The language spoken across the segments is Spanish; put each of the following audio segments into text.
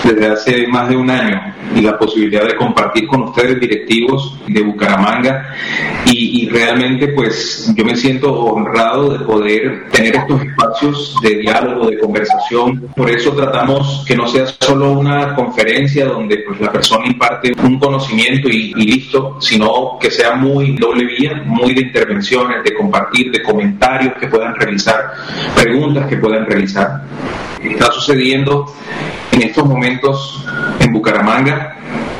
desde hace más de un año y la posibilidad de compartir con ustedes, directivos de Bucaramanga, y realmente pues yo me siento honrado de poder tener estos espacios de diálogo, de conversación. Por eso tratamos que no sea solo una conferencia donde pues la persona imparte un conocimiento y listo, sino que sea muy doble vía, muy de intervenciones, de compartir, de comentarios que puedan realizar, preguntas que puedan realizar. Está sucediendo en estos momentos en Bucaramanga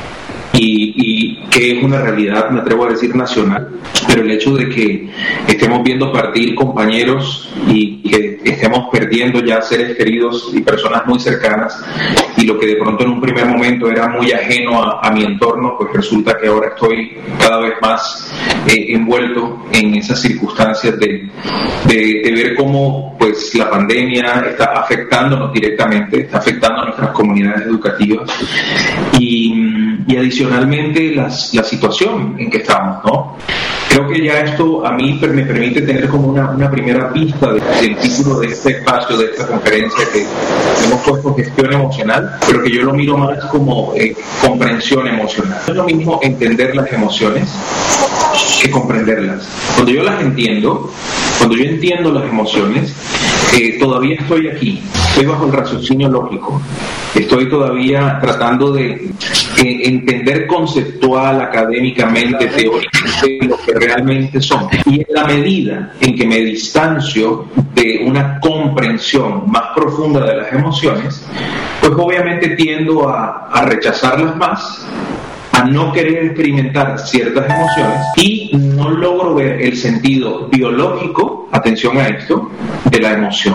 y que es una realidad, me atrevo a decir, nacional, pero el hecho de que estemos viendo partir compañeros y que estemos perdiendo ya seres queridos y personas muy cercanas, y lo que de pronto en un primer momento era muy ajeno a mi entorno, pues resulta que ahora estoy cada vez más envuelto en esas circunstancias de ver cómo pues la pandemia está afectándonos directamente, está afectando a nuestras comunidades educativas y adicionalmente la situación en que estamos, ¿no? Creo que ya esto a mí me permite tener como una primera pista del título de este espacio, de esta conferencia que hemos puesto gestión emocional, pero que yo lo miro más como comprensión emocional. No es lo mismo entender las emociones que comprenderlas. Cuando yo las entiendo, cuando yo entiendo las emociones, todavía estoy aquí, estoy bajo el raciocinio lógico, estoy todavía tratando de entender conceptual, académicamente, teóricamente lo que realmente son. Y en la medida en que me distancio de una comprensión más profunda de las emociones, pues obviamente tiendo a rechazarlas más, a no querer experimentar ciertas emociones y no logro ver el sentido biológico, atención a esto, de la emoción.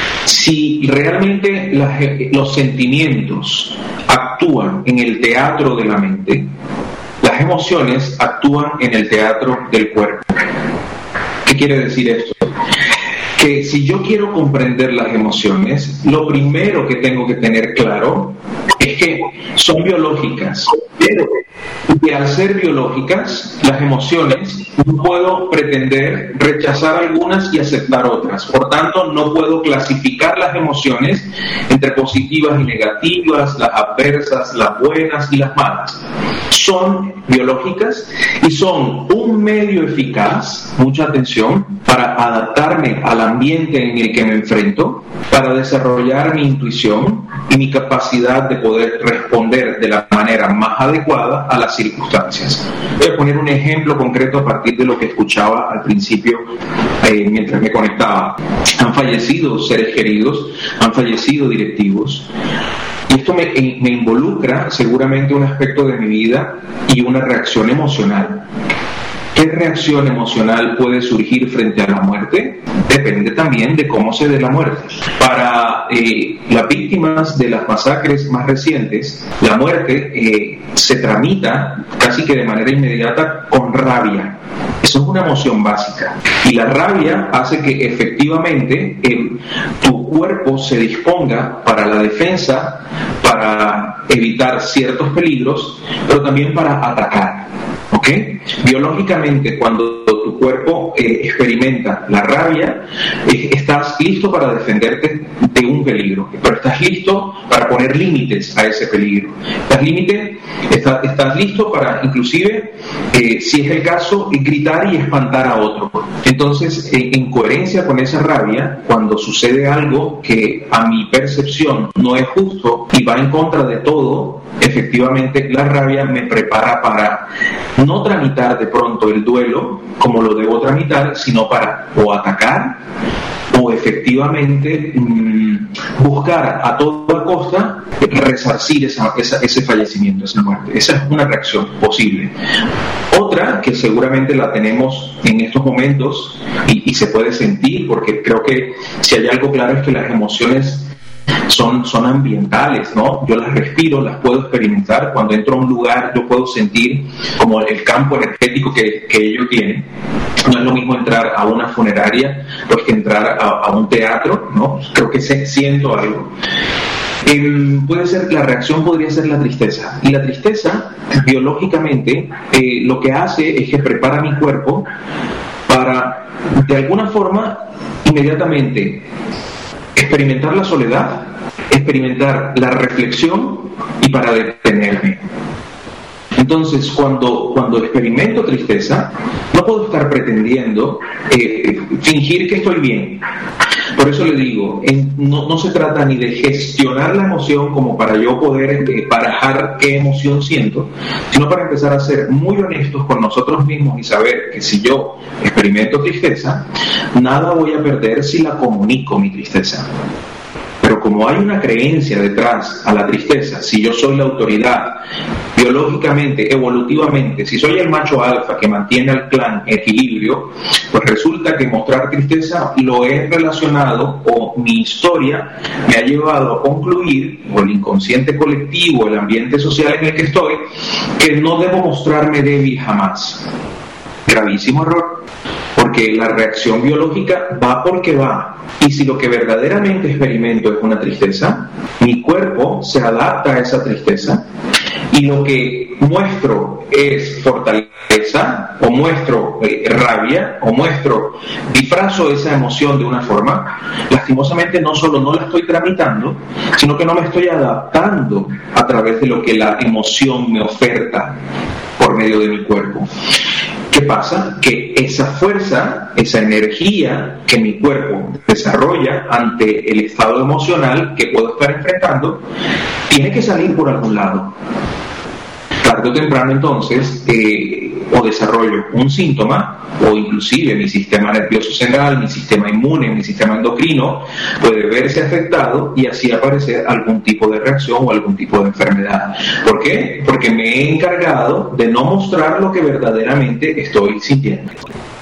Si realmente los sentimientos actúan en el teatro de la mente, las emociones actúan en el teatro del cuerpo. ¿Qué quiere decir esto? Que si yo quiero comprender las emociones, lo primero que tengo que tener claro es que son biológicas, pero que al ser biológicas, las emociones, no puedo pretender rechazar algunas y aceptar otras. Por tanto, no puedo clasificar las emociones entre positivas y negativas, las adversas, las buenas y las malas. Son biológicas y son un medio eficaz, mucha atención, para adaptarme al ambiente en el que me enfrento, para desarrollar mi intuición y mi capacidad de poder responder de la manera más adecuada a las circunstancias. Voy a poner un ejemplo concreto a partir de lo que escuchaba al principio mientras me conectaba. Han fallecido seres queridos, han fallecido directivos. Y esto me involucra seguramente un aspecto de mi vida y una reacción emocional. ¿Qué reacción emocional puede surgir frente a la muerte? Depende también de cómo se dé la muerte. Para las víctimas de las masacres más recientes, la muerte se tramita casi que de manera inmediata con rabia. Eso es una emoción básica. Y la rabia hace que efectivamente tu cuerpo se disponga para la defensa, para evitar ciertos peligros, pero también para atacar. ¿Ok? Biológicamente, cuando tu cuerpo experimenta la rabia, estás listo para defenderte de un peligro, pero estás listo para poner límites a ese peligro. Estás listo para, inclusive, si es el caso, gritar y espantar a otro. Entonces, en coherencia con esa rabia, cuando sucede algo que a mi percepción no es justo y va en contra de todo, efectivamente la rabia me prepara para no tramitar de pronto el duelo como lo debo tramitar, sino para o atacar o efectivamente buscar a toda costa resarcir ese fallecimiento, esa muerte. Esa es una reacción posible. Otra que seguramente la tenemos en estos momentos y se puede sentir, porque creo que si hay algo claro es que las emociones son ambientales, ¿no? Yo las respiro, las puedo experimentar. Cuando entro a un lugar yo puedo sentir como el campo energético que ellos tienen. No es lo mismo entrar a una funeraria pues que entrar a un teatro, ¿no? Creo que siento algo. La reacción podría ser la tristeza. Y la tristeza, biológicamente, lo que hace es que prepara mi cuerpo para, de alguna forma, inmediatamente experimentar la soledad, experimentar la reflexión y para detenerme. Entonces, cuando experimento tristeza, no puedo estar pretendiendo fingir que estoy bien. Por eso le digo, no se trata ni de gestionar la emoción como para yo poder barajar qué emoción siento, sino para empezar a ser muy honestos con nosotros mismos y saber que si yo experimento tristeza, nada voy a perder si la comunico, mi tristeza. Pero como hay una creencia detrás a la tristeza, si yo soy la autoridad, biológicamente, evolutivamente, si soy el macho alfa que mantiene al clan en equilibrio, pues resulta que mostrar tristeza lo he relacionado, o mi historia me ha llevado a concluir, o el inconsciente colectivo, el ambiente social en el que estoy, que no debo mostrarme débil jamás. Gravísimo error, porque la reacción biológica va porque va. Y si lo que verdaderamente experimento es una tristeza, mi cuerpo se adapta a esa tristeza, y lo que muestro es fortaleza, o muestro rabia, o disfrazo esa emoción de una forma, lastimosamente no solo no la estoy tramitando, sino que no me estoy adaptando a través de lo que la emoción me oferta por medio de mi cuerpo. ¿Qué pasa? Que esa fuerza, esa energía que mi cuerpo desarrolla ante el estado emocional que puedo estar enfrentando, tiene que salir por algún lado. Tarde o temprano, entonces, o desarrollo un síntoma, o inclusive mi sistema nervioso central, mi sistema inmune, mi sistema endocrino puede verse afectado y así aparecer algún tipo de reacción o algún tipo de enfermedad. ¿Por qué? Porque me he encargado de no mostrar lo que verdaderamente estoy sintiendo.